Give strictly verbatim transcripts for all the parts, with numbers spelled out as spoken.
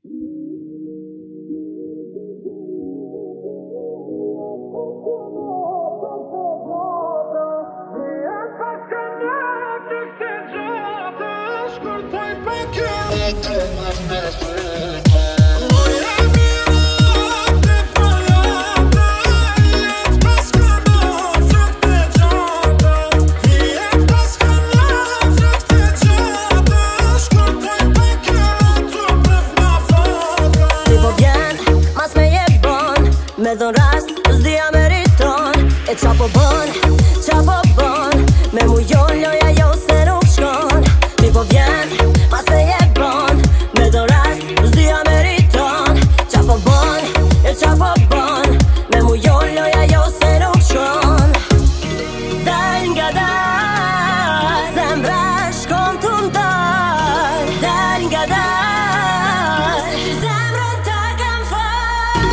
Me dhon rast, s'dija meriton. E qa po bën, qa po bën. Me mu jon loja jo se nuk shkon. Ti po vjen, mas me je bon. Me dhon rast, s'dija meriton. Qa po bën, e qa po bën. Me mu jon loja jo se nuk shkon. Dal nga dal, zemra shkon t'u ndal. Dal nga dal, zemrën ta kam fal.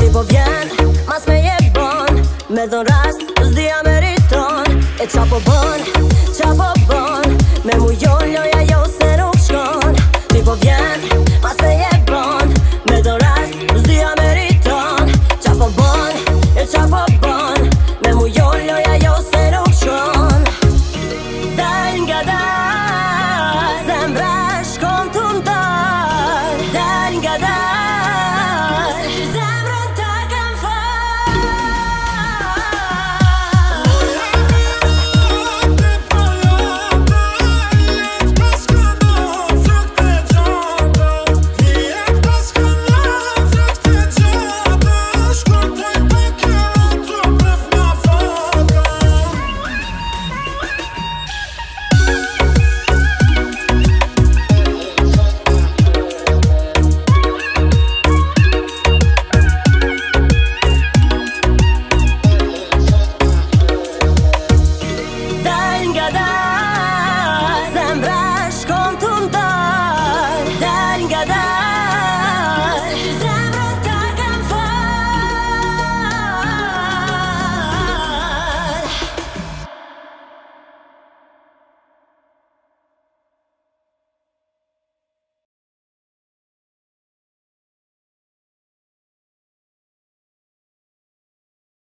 Me dhon rast, s'dija meriton. E qa po bën